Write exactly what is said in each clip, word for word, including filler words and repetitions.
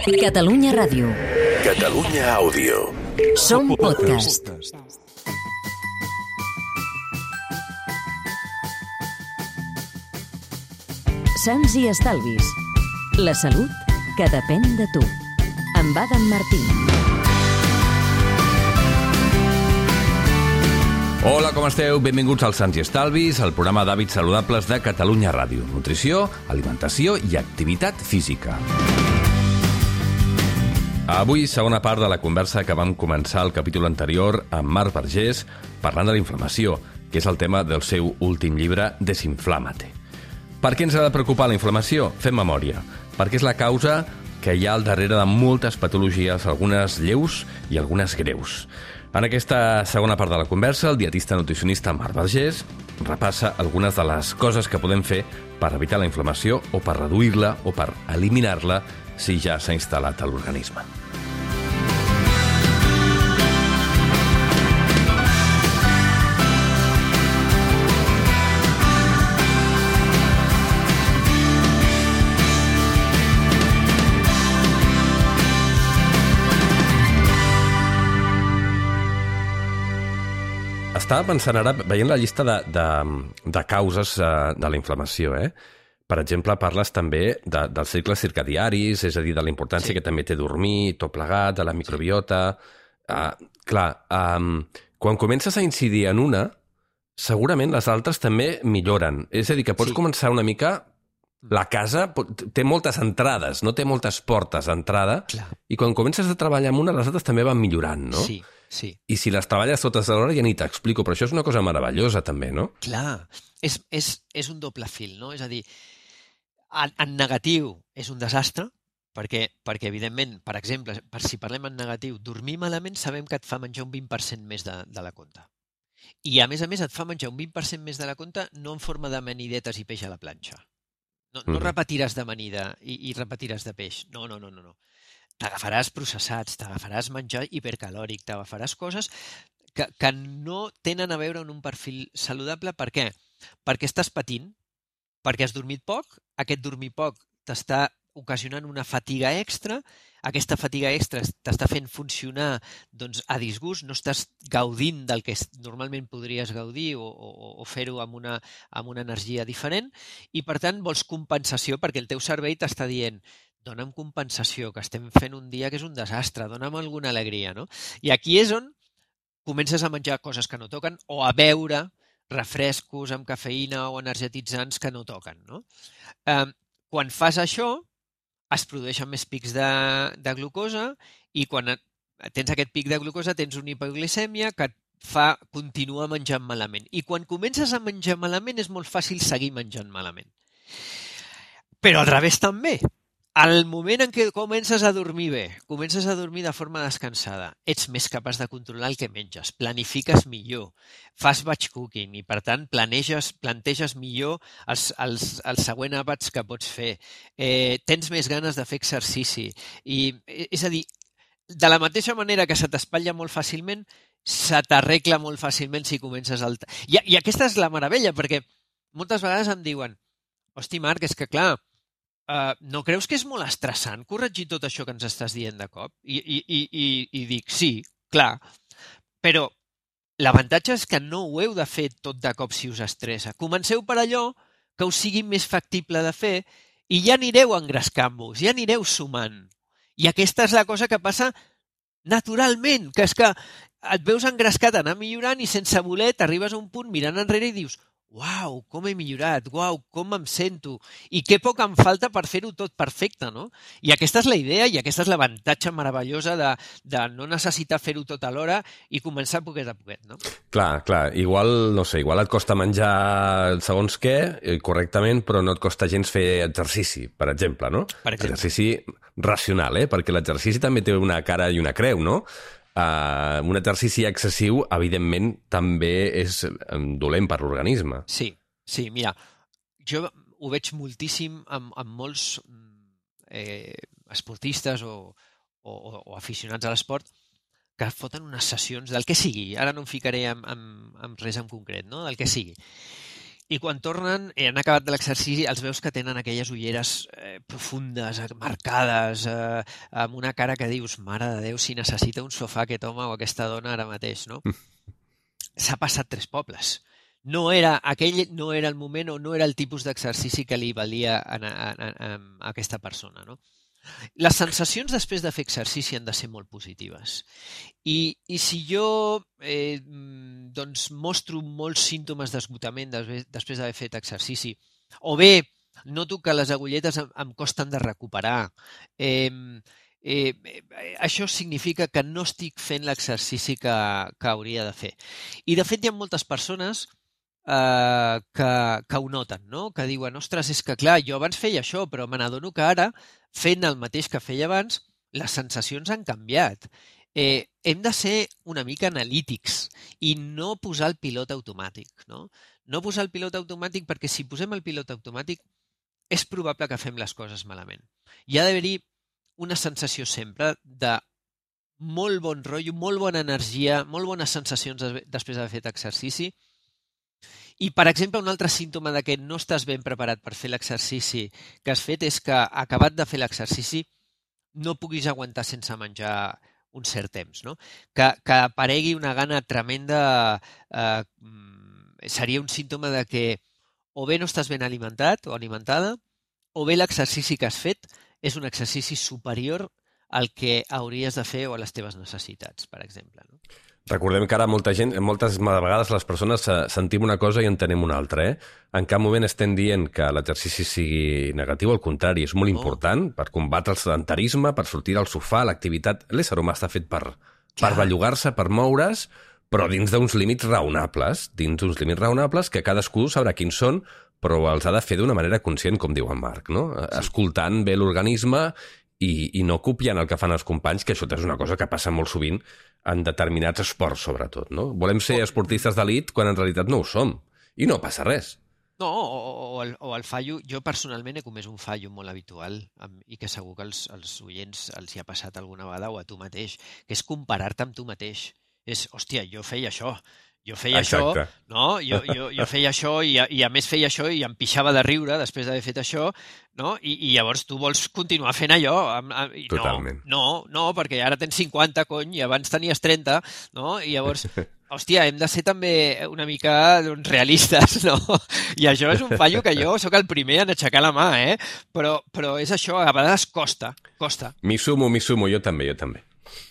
Catalunya Ràdio. Catalunya Àudio. Som podcast. Sants i estalvis. La salut que depèn de tu. Amb Adam Martín. Hola, com esteu? Benvinguts al Sants i Estalvis, el programa d'hàbits saludables de Catalunya Ràdio. Nutrició, alimentació i activitat física. Avui, segona part de la conversa que vam començar al capítol anterior amb Marc Vergés, parlant de la inflamació, que és el tema del seu últim llibre, Desinflàmate. Per què ens ha de preocupar la inflamació? Fem memòria. Perquè és la causa que hi ha al darrere de moltes patologies, algunes lleus i algunes greus. En aquesta segona part de la conversa, el dietista nutricionista Marc Vergés repassa algunes de les coses que podem fer per evitar la inflamació o per reduir-la o per eliminar-la si ja s'ha instal·lat a l'organisme. Estava pensant ara, veient la llista de, de, de causes uh, de la inflamació, eh? Per exemple, parles també de, dels cicles circadiaris, és a dir, de la importància sí. que també té dormir, tot plegat, de la microbiota... Uh, clar, um, quan comences a incidir en una, segurament les altres també milloren. És a dir, que pots sí. començar una mica... La casa té moltes entrades, no té moltes portes d'entrada, clar. I quan comences a treballar amb una, les altres també van millorant, no? Sí. Sí. I si les treballes totes alhora ja ni t'explico, però això és una cosa meravellosa també, no? Clar, és, és, és un doble fil, no? És a dir, en, en negatiu és un desastre, perquè, perquè evidentment, per exemple, per si parlem en negatiu, dormir malament sabem que et fa menjar un vint per cent més de, de la compta. I a més a més et fa menjar un vint per cent més de la compta no en forma d'amanidetes i peix a la planxa. No, no mm. repetiràs d'amanida i, i repetiràs de peix. No, no, no, no. no. T'agafaràs processats, t'agafaràs menjar hipercalòric, t'agafaràs coses que, que no tenen a veure amb un perfil saludable. Per què? Perquè estàs patint, perquè has dormit poc, aquest dormir poc t'està ocasionant una fatiga extra, aquesta fatiga extra t'està fent funcionar doncs, a disgust, no estàs gaudint del que normalment podries gaudir o, o, o fer-ho amb una, amb una energia diferent i per tant vols compensació perquè el teu cervell t'està dient dona'm compensació, que estem fent un dia que és un desastre, dona'm alguna alegria, no? I aquí és on comences a menjar coses que no toquen o a beure refrescos amb cafeïna o energetitzants que no toquen, no? Eh, quan fas això, es produeixen més pics de, de glucosa i quan tens aquest pic de glucosa tens una hipoglicèmia que et fa continuar menjant malament. I quan comences a menjar malament és molt fàcil seguir menjant malament. Però al revés també. Al moment en què comences a dormir bé, comences a dormir de forma descansada, ets més capaç de controlar el que menges, planifiques millor, fas batch cooking i, per tant, planeges, planteges millor els, els, els següents àpats que pots fer. Eh, tens més ganes de fer exercici. I, és a dir, de la mateixa manera que se t'espatlla molt fàcilment, se t'arregla molt fàcilment si comences al... I, I aquesta és la meravella, perquè moltes vegades em diuen hosti, Marc, és que clar, Uh, no creus que és molt estressant corregir tot això que ens estàs dient de cop? I, i, i, i, i dic, sí, clar, però l'avantatge és que no ho heu de fer tot de cop si us estressa. Comenceu per allò que us sigui més factible de fer i ja anireu engrescant-vos, ja anireu sumant. I aquesta és la cosa que passa naturalment, que és que et veus engrescat a anar millorant i sense voler t'arribes a un punt mirant enrere i dius uau, com he millorat, uau, com em sento, i què poc em falta per fer-ho tot perfecte, no? I aquesta és la idea i aquesta és l'avantatge meravellosa de, de no necessitar fer-ho tot alhora i començar poquet a poquet, no? Clar, clar, igual, no sé, igual et costa menjar segons què, correctament, però no et costa gens fer exercici, per exemple, no? Per exemple. Exercici racional, eh? Perquè l'exercici també té una cara i una creu, no? Uh, un exercici excessiu, evidentment, també és um, dolent per l'organisme. Sí, sí, mira, jo ho veig moltíssim amb, amb molts eh, esportistes o, o, o aficionats a l'esport que foten unes sessions del que sigui. Ara no em ficaré amb, amb, amb res en concret, no? Del que sigui. I quan tornen, eh, han acabat de l'exercici, els veus que tenen aquelles ulleres eh, profundes, marcades, eh, amb una cara que dius, mare de Déu, si necessita un sofà aquest home o aquesta dona ara mateix, no? S'ha passat tres pobles. No era, aquell no era el moment o no era el tipus d'exercici que li valia a, a, a, a aquesta persona, no? Les sensacions després de fer exercici han de ser molt positives. I, i si jo eh, doncs mostro molts símptomes d'esgotament després d'haver fet exercici, o bé noto que les agulletes em, em costen de recuperar, eh, eh, això significa que no estic fent l'exercici que, que hauria de fer. I de fet hi ha moltes persones Uh, que, que ho noten, no? Que diuen, ostres, és que clar, jo abans feia això, però me n'adono que ara, fent el mateix que feia abans, les sensacions han canviat. Eh, hem de ser una mica analítics i no posar el pilot automàtic, no? No posar el pilot automàtic perquè si posem el pilot automàtic és probable que fem les coses malament. Hi ha d'haver-hi una sensació sempre de molt bon rotllo, molt bona energia, molt bones sensacions després d'haver fet exercici. I, per exemple, un altre símptoma de que no estàs ben preparat per fer l'exercici que has fet és que, acabat de fer l'exercici, no puguis aguantar sense menjar un cert temps, no? Que, que aparegui una gana tremenda eh, seria un símptoma de que o bé no estàs ben alimentat o alimentada, o bé l'exercici que has fet és un exercici superior al que hauries de fer o a les teves necessitats, per exemple, no? Recordem que ara molta gent, moltes vegades les persones sentim una cosa i entenem una altra, eh? En cap moment estem dient que l'exercici sigui negatiu, al contrari, és molt important per combatre el sedentarisme, per sortir del sofà, l'activitat. L'ésser humà està fet per, per bellugar-se, per moure's, però dins d'uns límits raonables, dins d'uns límits raonables que cadascú sabrà quins són, però els ha de fer d'una manera conscient, com diu en Marc, no? Sí. Escoltant bé l'organisme i, i no copiant el que fan els companys, que això és una cosa que passa molt sovint en determinats esports, sobretot, no? Volem ser esportistes d'elit quan en realitat no ho som. I no passa res. No, o, o, el, o el fallo... Jo personalment he comès un fallo molt habitual i que segur que els, els oients els hi ha passat alguna vegada o a tu mateix, que és comparar-te amb tu mateix. És, hòstia, jo feia això, jo feia Exacte. això, no? Jo, jo, jo feia això i a, i a més feia això i em pixava de riure després d'haver fet això, no? I, i llavors tu vols continuar fent allò. Amb, amb, i Totalment. No, no, no, perquè ara tens cinquanta, cony, i abans tenies trenta, no? I llavors, hòstia, hem de ser també una mica doncs, realistes, no? I això és un fallo que jo sóc el primer en aixecar la mà, eh? Però, però és això, a vegades costa, costa. M'hi sumo, m'hi sumo, jo també, jo també.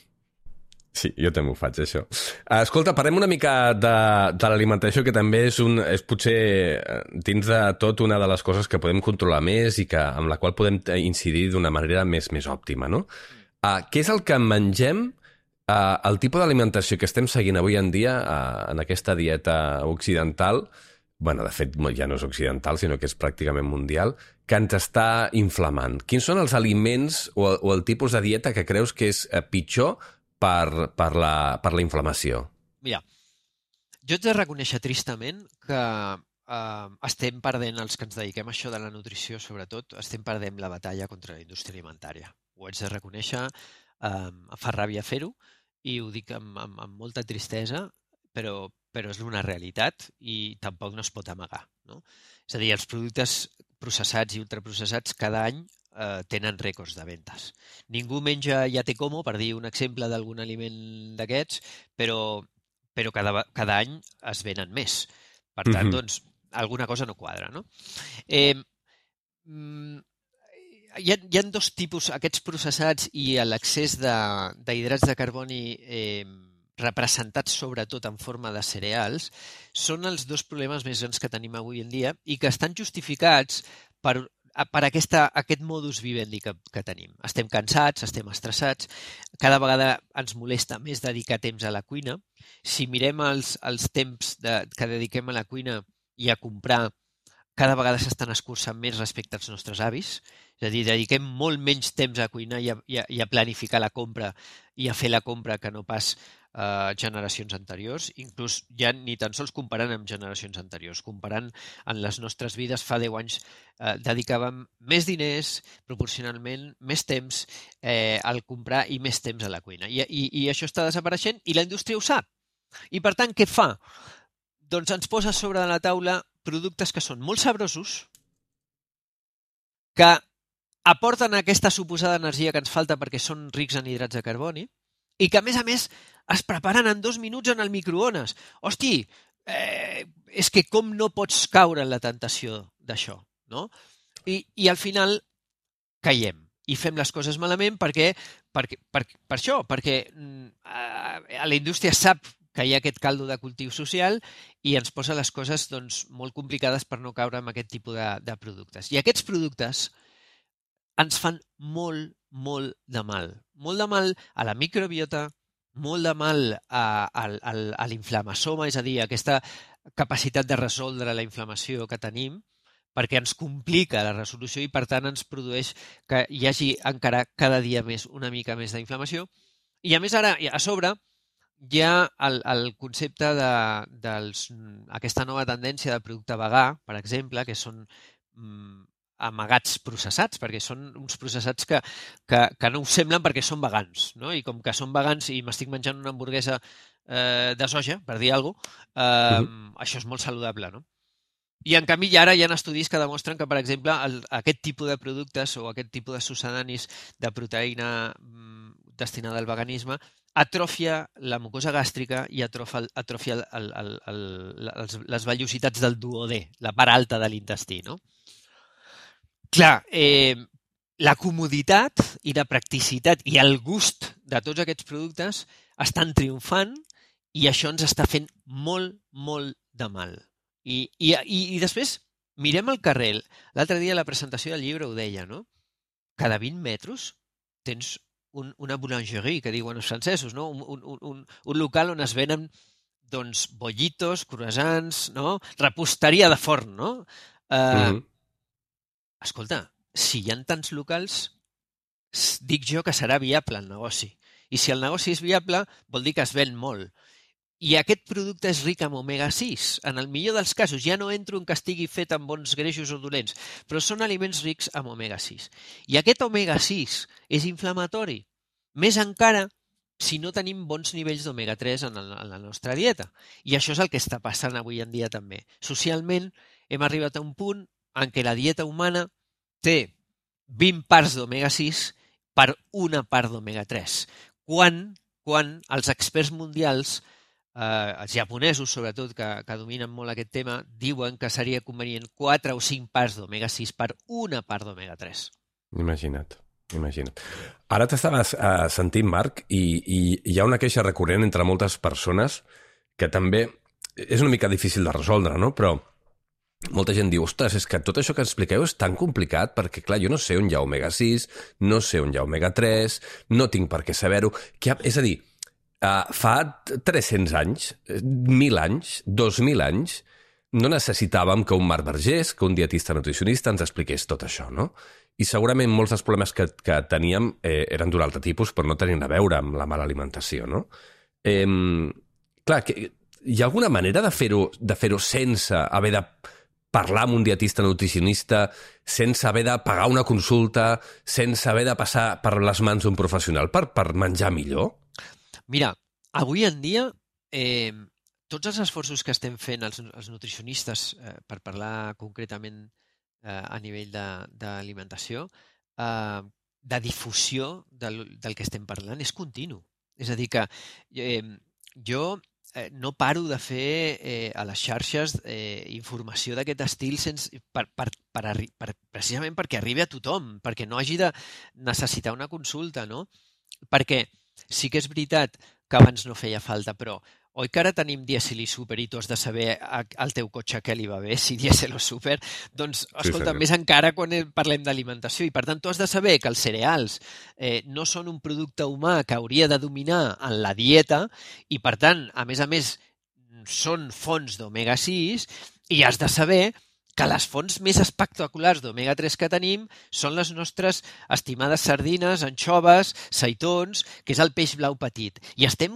Sí, jo també ho faig, això. Escolta, parlem una mica de, de l'alimentació, que també és, un, és potser dins de tot una de les coses que podem controlar més i que, amb la qual podem incidir d'una manera més, més òptima, no? Uh, què és el que mengem, uh, el tipus d'alimentació que estem seguint avui en dia uh, en aquesta dieta occidental, bueno, de fet ja no és occidental, sinó que és pràcticament mundial, que ens està inflamant? Quins són els aliments o, o el tipus de dieta que creus que és uh, pitjor per, per, la, per la inflamació? Mira, jo haig de reconèixer tristament que eh, estem perdent, els que ens dediquem a això de la nutrició, sobretot, estem perdent la batalla contra la indústria alimentària. Ho haig de reconèixer, eh, fa ràbia fer-ho, i ho dic amb, amb, amb molta tristesa, però, però és una realitat i tampoc no es pot amagar, no? És a dir, els productes processats i ultraprocessats cada any eh, tenen rècords de ventes. Ningú menja llate como, per dir un exemple d'algun aliment d'aquests, però, però cada, cada any es venen més. Per tant, mm-hmm. doncs, alguna cosa no quadra, no? Eh, hi ha, hi ha dos tipus, aquests processats i l'excés d'hidrats de, de carboni eh, representats sobretot en forma de cereals, són els dos problemes més grans que tenim avui en dia i que estan justificats per, per aquesta, aquest modus vivendi que, que tenim. Estem cansats, estem estressats, cada vegada ens molesta més dedicar temps a la cuina. Si mirem els, els temps de, que dediquem a la cuina i a comprar, cada vegada s'estan escurçant més respecte als nostres avis. És a dir, dediquem molt menys temps a cuinar i a, i a, i a planificar la compra i a fer la compra que no pas eh, generacions anteriors. Inclús ja ni tan sols comparant amb generacions anteriors. Comparant en les nostres vides, fa deu anys eh, dedicàvem més diners, proporcionalment més temps eh, al comprar i més temps a la cuina. I, i, i això està desapareixent i la indústria ho sap. I per tant, què fa? Doncs ens posa sobre de la taula productes que són molt sabrosos, que aporten aquesta suposada energia que ens falta perquè són rics en hidrats de carboni i que, a més a més, es preparen en dos minuts en el microones. Hosti, eh, és que com no pots caure en la tentació d'això, no? I, i al final caiem i fem les coses malament perquè, perquè, per, per això, perquè eh, la indústria sap que hi ha aquest caldo de cultiu social i ens posa les coses doncs, molt complicades per no caure en aquest tipus de, de productes. I aquests productes ens fan molt, molt de mal. Molt de mal a la microbiota, molt de mal a, a, a, a l'inflamasoma, és a dir, aquesta capacitat de resoldre la inflamació que tenim, perquè ens complica la resolució i, per tant, ens produeix que hi hagi encara cada dia més una mica més d'inflamació. I, a més, ara, a sobre, hi ha el, el concepte de dels, aquesta nova tendència de producte vegà, per exemple, que són mm, amagats processats, perquè són uns processats que, que, que no ho semblen perquè són vegans, no? I com que són vegans i m'estic menjant una hamburguesa eh, de soja, per dir alguna cosa, eh, uh-huh. això és molt saludable, no? I, en canvi, ara hi ha estudis que demostren que, per exemple, el, aquest tipus de productes o aquest tipus de succedanis de proteïna mm, destinada al veganisme atrofia la mucosa gàstrica i atrofia, atrofia el, el, el, el, les, les vellositats del duodè, la part alta de l'intestí, no? Clar, eh, la comoditat i la practicitat i el gust de tots aquests productes estan triomfant i això ens està fent molt, molt de mal. I, i, i, i després mirem al carrer. L'altre dia a la presentació del llibre ho deia, no? Cada vint metres tens un, una boulangerie, que diuen els francesos, no? Un, un, un, un local on es venen doncs, bollitos, croissants, no? Reposteria de forn, no? Eh, mm-hmm. Escolta, si hi ha tants locals, dic jo que serà viable el negoci. I si el negoci és viable, vol dir que es ven molt. I aquest producte és ric en omega sis. En el millor dels casos, ja no entro en que estigui fet amb bons greixos o dolents, però són aliments rics en omega sis. I aquest omega sis és inflamatori. Més encara si no tenim bons nivells d'omega tres en, el, en la nostra dieta. I això és el que està passant avui en dia també. Socialment hem arribat a un punt en què la dieta humana té vint parts d'omega sis per una part d'omega tres. Quan, quan els experts mundials, eh, els japonesos sobretot, que, que dominen molt aquest tema, diuen que seria convenient quatre o cinc parts d'omega sis per una part d'omega tres. Imagina't, imagina't. Ara t'estaves uh, sentint, Marc, i, i hi ha una queixa recurrent entre moltes persones que també és una mica difícil de resoldre, no? Però molta gent diu, ostres, és que tot això que expliqueu és tan complicat perquè, clar, jo no sé on hi ha omega sis, no sé on hi ha omega tres, no tinc per què saber-ho. Ha... És a dir, uh, fa tres-cents anys, mil anys, dos mil anys, no necessitàvem que un Marc Vergés, que un dietista nutricionista ens expliqués tot això, no? I segurament molts dels problemes que, que teníem eh, eren d'un altre tipus, però no tenien a veure amb la mala alimentació, no? Eh, clar, que, hi ha alguna manera de fer-ho de fer-ho sense haver de parlar amb un dietista nutricionista, sense haver de pagar una consulta, sense haver de passar per les mans d'un professional per, per menjar millor? Mira, avui en dia eh, tots els esforços que estem fent els, els nutricionistes, eh, per parlar concretament eh, a nivell d'alimentació, eh, de difusió del, del que estem parlant, és continu. És a dir que eh, jo eh, no paro de fer eh, a les xarxes eh, informació d'aquest estil sense, per, per, per, per, precisament perquè arribi a tothom, perquè no hagi de necessitar una consulta, no? Perquè sí que és veritat que abans no feia falta, però oi que ara tenim dièsel i súper i tu has de saber al teu cotxe què li va bé, si dièsel o súper? Doncs, escolta, sí, més encara quan parlem d'alimentació. I, per tant, tu has de saber que els cereals eh, no són un producte humà que hauria de dominar en la dieta i, per tant, a més a més, són fonts d'omega sis i has de saber que les fonts més espectaculars d'omega tres que tenim són les nostres estimades sardines, anxoves, seitons, que és el peix blau petit. I estem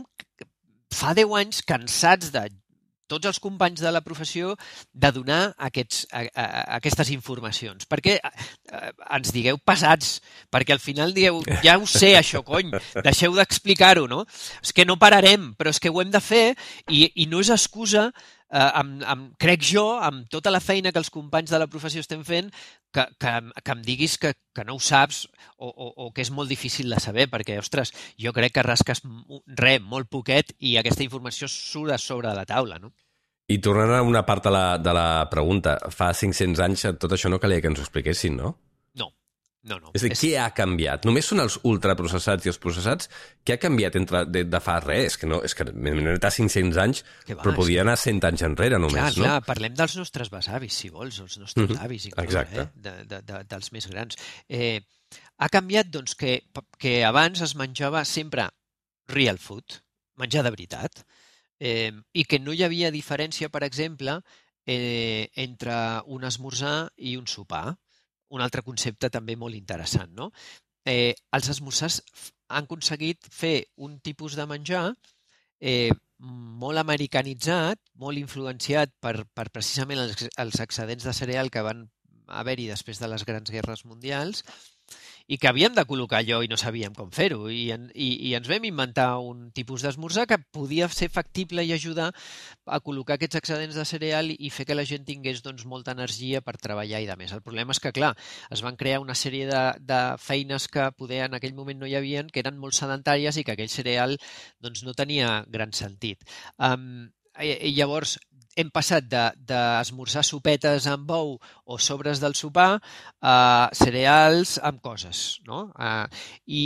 fa deu anys cansats de tots els companys de la professió de donar aquests, a, a, aquestes informacions. Perquè eh, ens digueu pesats, perquè al final dieu, ja ho sé això, cony, deixeu d'explicar-ho, no? És que no pararem, però és que ho hem de fer i, i no és excusa eh, amb, amb, crec jo, amb tota la feina que els companys de la professió estem fent, que, que, que em diguis que, que no ho saps o, o, o que és molt difícil de saber, perquè, ostres, jo crec que rasques res, molt poquet, i aquesta informació surt a sobre de la taula, no? I tornant a una part de la, de la pregunta, fa cinc-cents anys tot això no calia que ens ho expliquessin, no? No, no, no. És a dir, què ha canviat? Només són els ultraprocessats i els processats? Què ha canviat entre de, de fa res? Que no, és que no era cinc-cents anys, va, però podia anar cent anys enrere només, clar, no? Clar, parlem dels nostres besavis, si vols, els nostres Mm-hmm. avis, inclús, Exacte. eh? de, de, de, dels més grans. Eh, ha canviat, doncs, que, que abans es menjava sempre real food, menjar de veritat, eh, i que no hi havia diferència, per exemple, eh, entre un esmorzar i un sopar. Un altre concepte també molt interessant, no? Eh, els esmorzars han aconseguit fer un tipus de menjar eh, molt americanitzat, molt influenciat per, per precisament els, els excedents de cereal que van haver-hi després de les grans guerres mundials, i que havíem de col·locar allò i no sabíem com fer-ho. I, i, I ens vam inventar un tipus d'esmorzar que podia ser factible i ajudar a col·locar aquests excedents de cereal i fer que la gent tingués doncs, molta energia per treballar i de més. El problema és que, clar, es van crear una sèrie de, de feines que poder en aquell moment no hi havien, que eren molt sedentàries i que aquell cereal doncs, no tenia gran sentit. Um, i, i llavors, hem passat d'esmorzar de, sopetes amb ou o sobres del sopar a cereals amb coses, no? Uh, i,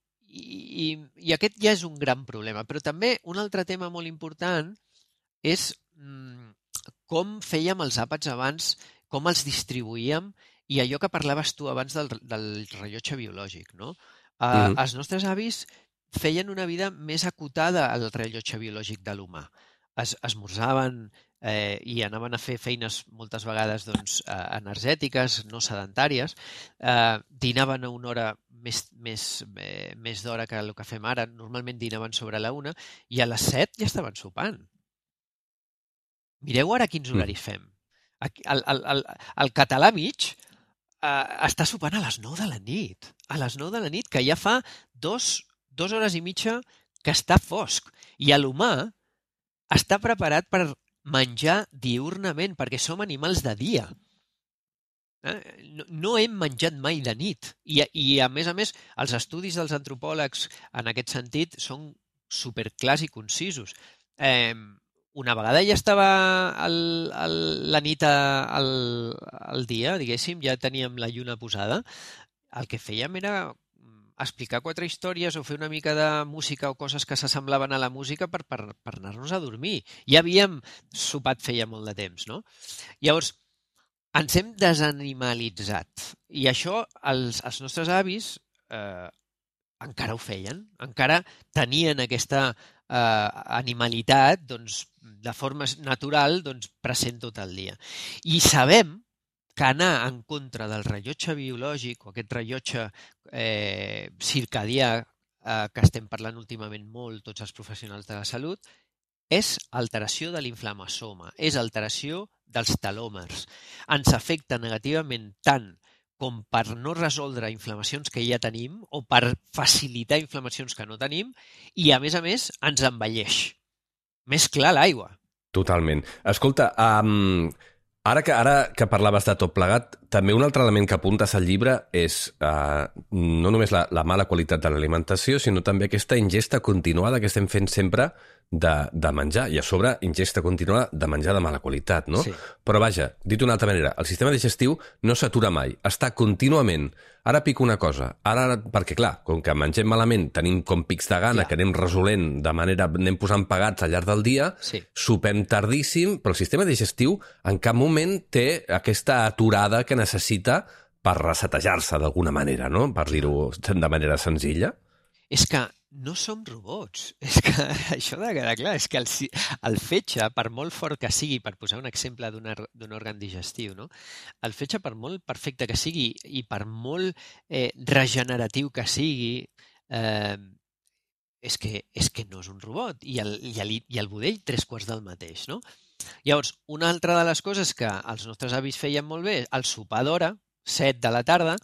i, I aquest ja és un gran problema. Però també un altre tema molt important és mm, com fèiem els àpats abans, com els distribuïem, i allò que parlaves tu abans del, del rellotge biològic, no? Uh, mm-hmm. Els nostres avis feien una vida més acotada al rellotge biològic de l'humà. Es, esmorzaven eh, i anaven a fer feines moltes vegades doncs, eh, energètiques, no sedentàries, eh, dinaven a una hora més, més, eh, més d'hora que el que fem ara, normalment dinaven sobre la una, i a les set ja estaven sopant. Mireu ara quins horaris fem. El, el, el, el català mig eh, està sopant a les nou de la nit. A les nou de la nit, que ja fa dos, dos hores i mitja que està fosc. I a l'humà està preparat per menjar diurnament, perquè som animals de dia. Eh? No, no hem menjat mai de nit. I, I, a més a més, els estudis dels antropòlegs en aquest sentit són superclars i concisos. Eh, una vegada ja estava el, el, la nit al, al dia, diguéssim, ja teníem la lluna posada, el que fèiem era explicar quatre històries o fer una mica de música o coses que s'assemblaven a la música per, per, per anar-nos a dormir. Ja havíem sopat feia molt de temps, no? Llavors, ens hem desanimalitzat. I això els, els nostres avis eh, encara ho feien. Encara tenien aquesta eh, animalitat doncs, de forma natural doncs, present tot el dia. I sabem que anar en contra del rellotge biològic o aquest rellotge eh, circadià eh, que estem parlant últimament molt tots els professionals de la salut és alteració de l'inflamasoma, és alteració dels telòmers. Ens afecta negativament tant com per no resoldre inflamacions que ja tenim o per facilitar inflamacions que no tenim i, a més a més, ens envelleix. Més clar l'aigua. Totalment. Escolta, um, ara, que, ara que parlaves de tot plegat, també un altre element que apuntes al llibre és uh, no només la, la mala qualitat de l'alimentació, sinó també aquesta ingesta continuada que estem fent sempre de, de menjar, i a sobre ingesta continuada de menjar de mala qualitat, no? Sí. Però vaja, dit d'una altra manera, el sistema digestiu no s'atura mai, està contínuament. Ara pico una cosa, ara, perquè clar, com que mengem malament, tenim com pics de gana, Clar. que anem resolent de manera, anem posant pegats al llarg del dia, Sí. sopem tardíssim, però el sistema digestiu en cap moment té aquesta aturada que necessita per resetejar-se d'alguna manera, no? Per dir-ho de manera senzilla. És que no som robots. És que això ha de quedar clar. És que el, si- el fetge, per molt fort que sigui, per posar un exemple d'un or- d'un òrgan digestiu, no? El fetge, per molt perfecte que sigui i per molt eh, regeneratiu que sigui, eh, és, que, és que no és un robot. I el, i, el, I el budell, tres quarts del mateix, no? Llavors, una altra de les coses que els nostres avis feien molt bé, el sopar d'hora, set de la tarda,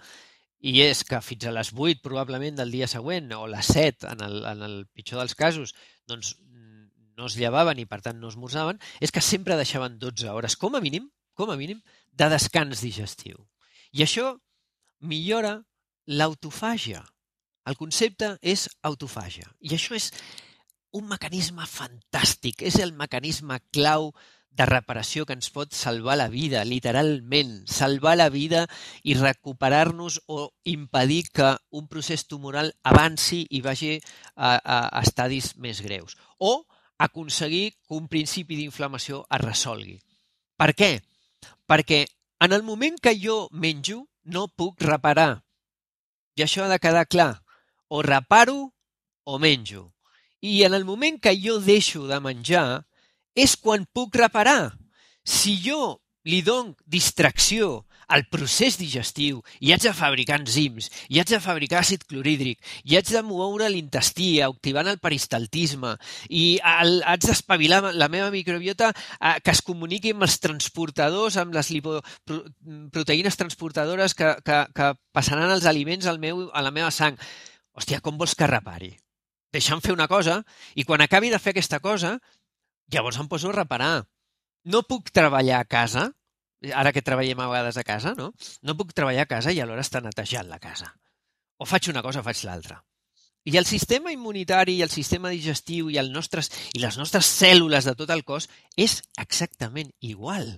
i és que fins a les vuit probablement del dia següent, o les set en el, en el pitjor dels casos, doncs no es llevaven i per tant no esmorzaven, és que sempre deixaven dotze hores, com a mínim, com a mínim, de descans digestiu. I això millora l'autofàgia. El concepte és autofàgia. I això és un mecanisme fantàstic. És el mecanisme clau de reparació que ens pot salvar la vida, literalment. Salvar la vida i recuperar-nos o impedir que un procés tumoral avanci i vagi a, a, a estadis més greus. O aconseguir que un principi d'inflamació es resolgui. Per què? Perquè en el moment que jo menjo no puc reparar. I això ha de quedar clar. O reparo o menjo. I en el moment que jo deixo de menjar és quan puc reparar. Si jo li dono distracció al procés digestiu i haig de fabricar enzims, i haig de fabricar àcid clorhídric, i haig de moure l'intestí activant el peristaltisme, i el, haig d'espavilar la meva microbiota eh, que es comuniqui amb els transportadors, amb les lipoproteïnes transportadores que, que, que passaran els aliments al meu, a la meva sang. Hòstia, com vols que repari? Deixa'm fer una cosa i quan acabi de fer aquesta cosa, llavors em poso a reparar. No puc treballar a casa, ara que treballem a vegades a casa, no? No puc treballar a casa i alhora estar netejant la casa. O faig una cosa o faig l'altra. I el sistema immunitari i el sistema digestiu i, el nostres, i les nostres cèl·lules de tot el cos és exactament igual.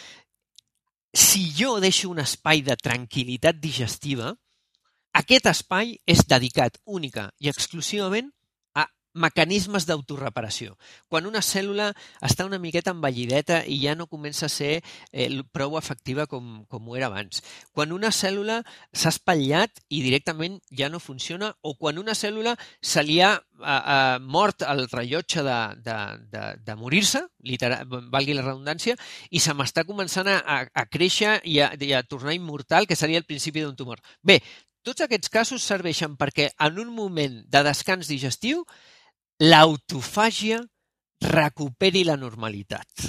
Si jo deixo un espai de tranquil·litat digestiva, aquest espai és dedicat única i exclusivament a mecanismes d'autoreparació. Quan una cèl·lula està una miqueta envellideta i ja no comença a ser eh, prou efectiva com, com ho era abans. Quan una cèl·lula s'ha espatllat i directament ja no funciona, o quan una cèl·lula se li ha eh, eh, mort el rellotge de, de, de, de morir-se, literal, valgui la redundància, i se m'està començant a, a créixer i a, i a tornar immortal, que seria el principi d'un tumor. Bé, tots aquests casos serveixen perquè en un moment de descans digestiu l'autofàgia recuperi la normalitat.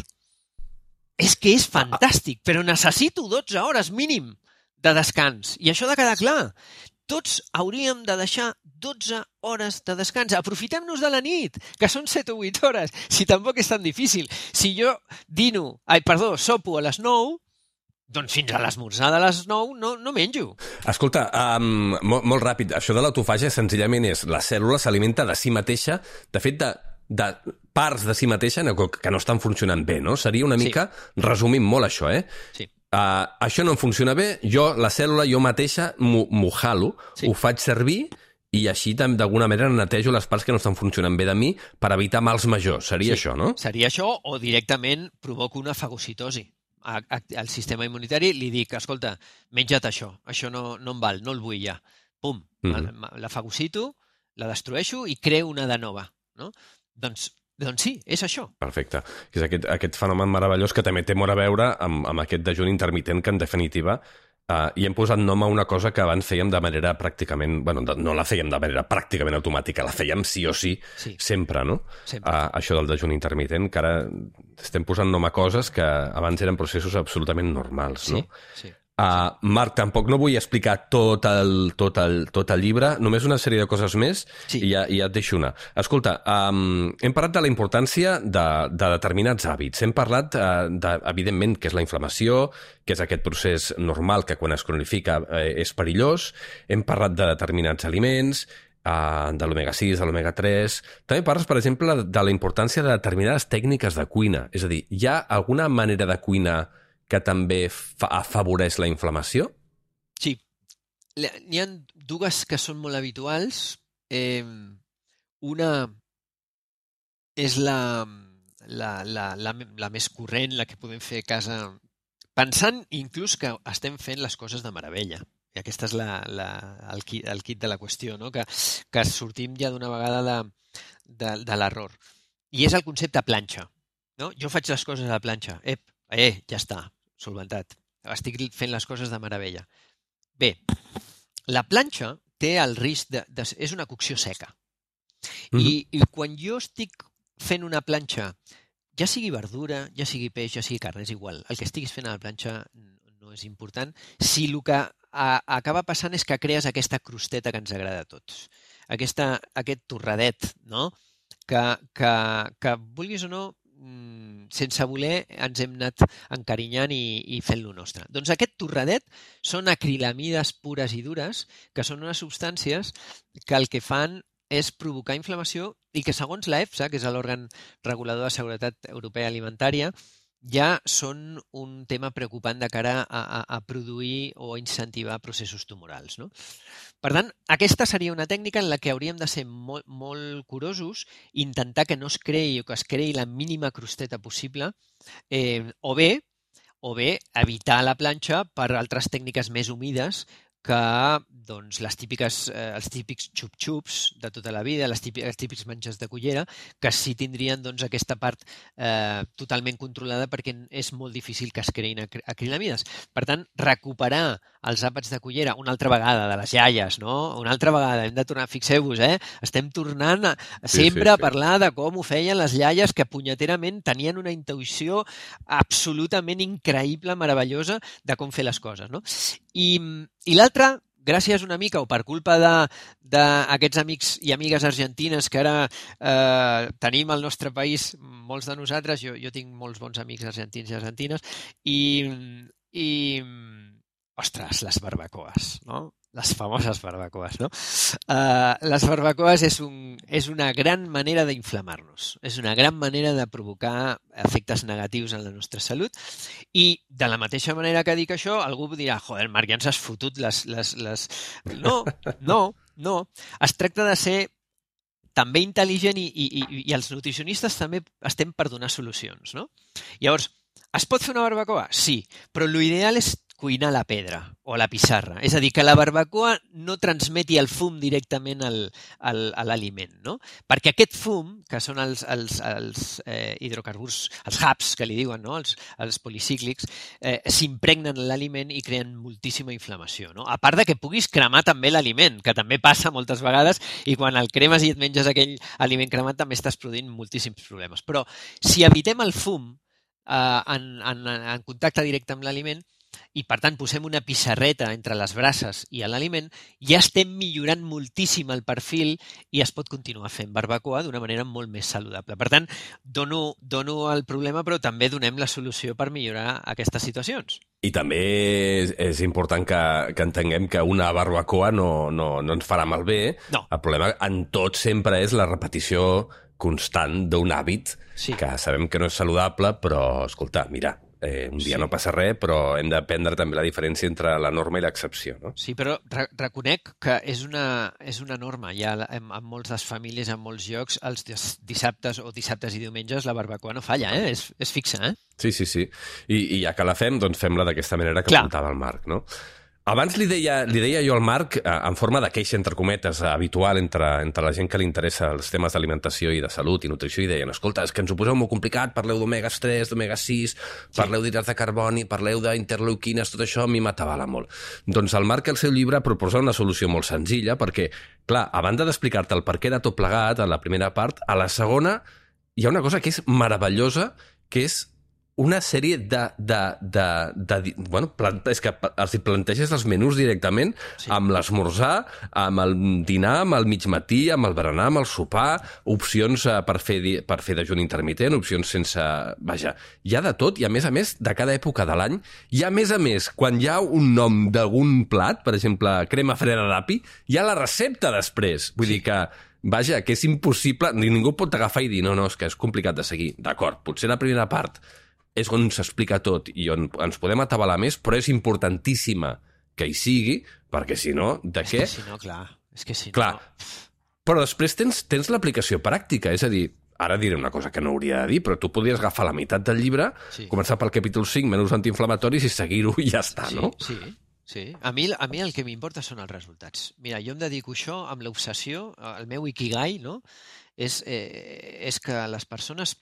És que és fantàstic, però necessito dotze hores mínim de descans. I això ha de quedar clar. Tots hauríem de deixar dotze hores de descans. Aprofitem-nos de la nit, que són set o vuit hores, si tampoc és tan difícil. Si jo dino, ai, perdó, sopo a les nou, doncs fins a l'esmorzar de les nou no, no menjo. Escolta, um, molt, molt ràpid, això de l'autofàgia senzillament és la cèl·lula s'alimenta de si mateixa, de fet de, de parts de si mateixa que no estan funcionant bé, no? Seria una mica, sí. Resumint molt això, eh? Sí. Uh, això no em funciona bé, jo, la cèl·lula, jo mateixa m'ho jalo, sí. Ho faig servir i així d'alguna manera netejo les parts que no estan funcionant bé de mi per evitar mals majors. Seria sí. Això, no? Seria això o directament provoco una fagocitosi. Al sistema immunitari li dic, escolta, menja't això, això no, no em val, no el vull ja. Pum, mm-hmm. la, la fagocito, la destrueixo i creo una de nova. No? Doncs, doncs sí, és això. Perfecte. És aquest, aquest fenomen meravellós que també té molt a veure amb, amb aquest dejuni intermitent que, en definitiva, Uh, i hem posat nom a una cosa que abans fèiem de manera pràcticament... Bueno, no la fèiem de manera pràcticament automàtica, la fèiem sí o sí, sí. Sempre, no? Sempre. Uh, això del dejuni intermitent, que ara estem posant nom a coses que abans eren processos absolutament normals, no? Sí, sí. Uh, Marc, tampoc no vull explicar tot el, tot, el, tot el llibre, només una sèrie de coses més, sí. i, ja, i ja et deixo una. Escolta, um, hem parlat de la importància de, de determinats hàbits. Hem parlat, uh, de, evidentment, que és la inflamació, que és aquest procés normal que quan es cronifica eh, és perillós. Hem parlat de determinats aliments, uh, de l'omega sis, de l'omega tres. També parles, per exemple, de la importància de determinades tècniques de cuina. És a dir, hi ha alguna manera de cuinar que també fa, afavoreix la inflamació? Sí. N'hi ha dues que són molt habituals. Eh, una és la, la, la, la, la més corrent, la que podem fer a casa, pensant inclús que estem fent les coses de meravella. I aquesta és la, la, el, kit, el kit de la qüestió, no? que, que sortim ja d'una vegada de, de, de l'error. I és el concepte planxa. No? Jo faig les coses a la planxa. Ep, eh, ja està. Solventat. Estic fent les coses de meravella. Bé, la planxa té el risc de... de és una cocció seca. Mm-hmm. I, I quan jo estic fent una planxa, ja sigui verdura, ja sigui peix, ja sigui carn, és igual. El que estiguis fent a la planxa no és important. Si el que a, acaba passant és que crees aquesta crosteta que ens agrada a tots. Aquesta, aquest torradet, no? que, que, que vulguis o no, sense voler ens hem anat encarinyant i, i fent-lo nostre. Doncs aquest torradet són acrilamides pures i dures, que són unes substàncies que el que fan és provocar inflamació i que segons l'E F S A, que és l'òrgan regulador de seguretat europea alimentària, ja són un tema preocupant de cara a, a, a produir o incentivar processos tumorals, no? Per tant, aquesta seria una tècnica en la que hauríem de ser molt, molt curosos, intentar que no es creï o que es creï la mínima crosteta possible, eh, o bé, o bé evitar la planxa per altres tècniques més humides que doncs, les típiques, eh, els típics xup-xups de tota la vida, les típics, els típics menjars de cullera, que sí tindrien doncs, aquesta part eh, totalment controlada perquè és molt difícil que es creïn acrilamides. Per tant, recuperar els àpats de cullera una altra vegada, de les iaies, no? Una altra vegada, hem de tornar, fixeu-vos, eh? Estem tornant a, sempre sí, sí, sí. a parlar de com ho feien les iaies que punyeterament tenien una intuïció absolutament increïble, meravellosa de com fer les coses, no? I, i l'altre, gràcies una mica o per culpa d'aquests amics i amigues argentines que ara eh, tenim al nostre país, molts de nosaltres, jo, jo tinc molts bons amics argentins i argentines, i, i ostres, les barbacoes, no? Les famoses barbacoes, no? Uh, les barbacoes és, un, és una gran manera d'inflamar-nos, és una gran manera de provocar efectes negatius en la nostra salut i de la mateixa manera que dic això, algú dirà, joder, Marc, ja ens has fotut les... les, les... No, no, no. Es tracta de ser també intel·ligent i, i, i, i els nutricionistes també estem per donar solucions, no? Llavors, es pot fer una barbacoa? Sí, però l'ideal és cuinar la pedra o la pissarra. És a dir, que la barbacoa no transmeti el fum directament al, al, a l'aliment, no? Perquè aquest fum, que són els, els, els eh, hidrocarburs, els hubs, que li diuen, no? els, els policíclics, eh, s'impregnen en l'aliment i creen moltíssima inflamació, no? A part de que puguis cremar també l'aliment, que també passa moltes vegades i quan el cremes i et menges aquell aliment cremat també estàs produint moltíssims problemes. Però si evitem el fum eh, en, en, en contacte directe amb l'aliment, i per tant posem una pissarreta entre les brases i l'aliment, ja estem millorant moltíssim el perfil i es pot continuar fent barbacoa d'una manera molt més saludable. Per tant, dono, dono el problema, però també donem la solució per millorar aquestes situacions. I també és, és important que, que entenguem que una barbacoa no, no, no ens farà malbé. No. El problema en tot sempre és la repetició constant d'un hàbit sí. que sabem que no és saludable, però, escolta, mira, Eh, un dia sí. no passa res, però hem d'aprendre també la diferència entre la norma i l'excepció, no? Sí, però re reconec que és una, és una norma. Ja en, en moltes famílies, en molts llocs, els dissabtes o dissabtes i diumenges la barbacoa no falla, eh? És, és fixa, eh? Sí, sí, sí. I, i ja que la fem, doncs fem-la d'aquesta manera que Clar. apuntava el Marc, no? Abans li deia, li deia jo al Marc, en forma de queixa, entre cometes, habitual entre, entre la gent que li interessa els temes d'alimentació i de salut i nutrició, i deien, escolta, és que ens ho poseu molt complicat, parleu d'omega tres, d'omega sis, sí. parleu d'hidrats de carboni, parleu d'interleuquines, tot això a mi m'atabala molt. Doncs el Marc, al seu llibre, proposa una solució molt senzilla, perquè, clar, a banda d'explicar-te el per què de tot plegat, a la primera part, a la segona hi ha una cosa que és meravellosa, que és una sèrie de... de, de, de bueno, planta, és que els planteges els menús directament sí. amb l'esmorzar, amb el dinar, amb el migmatí, amb el berenar, amb el sopar, opcions per fer, per fer dejuni intermitent, opcions sense... Vaja, hi ha de tot i, a més a més, de cada època de l'any. I, a més a més, quan hi ha un nom d'algun plat, per exemple, crema freda d'api, hi ha la recepta després. Vull sí. dir que... Vaja, que és impossible, ningú pot agafar i dir no, no, és que és complicat de seguir. D'acord, potser la primera part és on s'explica tot i on ens podem atabalar més, però és importantíssima que hi sigui, perquè si no, de és què? És que si no, clar. És que si clar. no... Però després tens, tens l'aplicació pràctica, és a dir, ara diré una cosa que no hauria de dir, però tu podries agafar la meitat del llibre, sí. començar pel capítol cinc, menús antiinflamatoris, i seguir-ho i ja està, sí, no? Sí, sí. A mi, a mi el que m'importa són els resultats. Mira, jo em dedico a això amb l'obsessió, el meu ikigai, no? És, eh, és que les persones...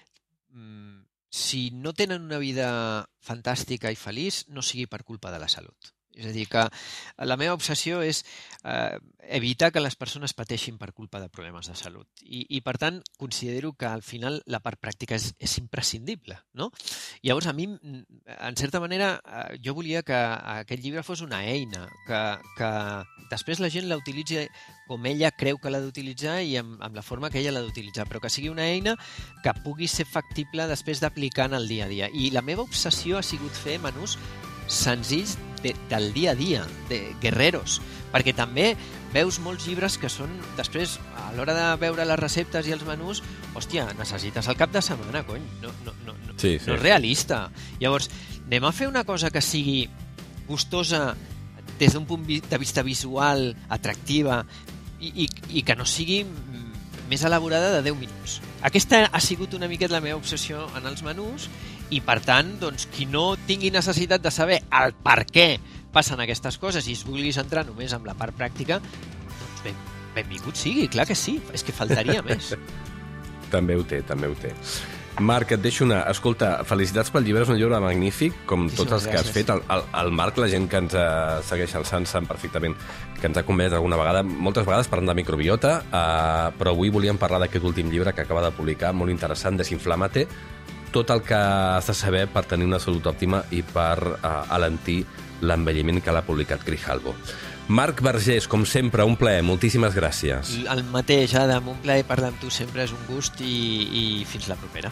Mm, si no tenen una vida fantàstica i feliç, no sigui per culpa de la salut. És a dir, que la meva obsessió és eh, evitar que les persones pateixin per culpa de problemes de salut. I, i per tant, considero que al final la part pràctica és, és imprescindible, no? Llavors, a mi, en certa manera, eh, jo volia que aquest llibre fos una eina, que, que després la gent la utilitzi com ella creu que l'ha d'utilitzar i amb, amb la forma que ella l'ha d'utilitzar, però que sigui una eina que pugui ser factible després d'aplicar en el dia a dia. I la meva obsessió ha sigut fer menús senzills de, del dia a dia, de guerreros, perquè també veus molts llibres que són, després, a l'hora de veure les receptes i els menús, hòstia, necessites el cap de setmana, cony, no, no, no, no, sí, sí. no és realista. Llavors, anem a fer una cosa que sigui gustosa des d'un punt de vista visual, atractiva, i, i, i que no sigui més elaborada de deu minuts. Aquesta ha sigut una miqueta la meva obsessió en els menús, i per tant, doncs, qui no tingui necessitat de saber el per què passen aquestes coses i es vulgui centrar només en la part pràctica, doncs ben, benvingut sigui, clar que sí, és que faltaria més. També ho té, també ho té. Marc, et deixo una... Escolta, felicitats pel llibre, és un llibre magnífic, com tots els que has fet. El, el, el Marc, la gent que ens uh, segueix al Sant sap perfectament que ens ha convidat alguna vegada, moltes vegades parlant de microbiota, uh, però avui volíem parlar d'aquest últim llibre que acaba de publicar, molt interessant, Desinflama-te, tot el que has de saber per tenir una salut òptima i per uh, alentir l'envelliment que l'ha publicat Grijalbo. Marc Vergés, com sempre, un plaer, moltíssimes gràcies. El mateix, Adam, un plaer parlar amb tu sempre, és un gust i, i fins la propera.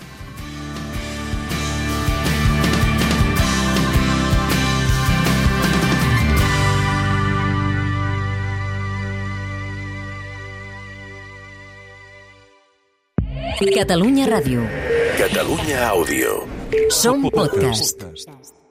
Catalunya Ràdio. Catalunya Àudio. Som podcast.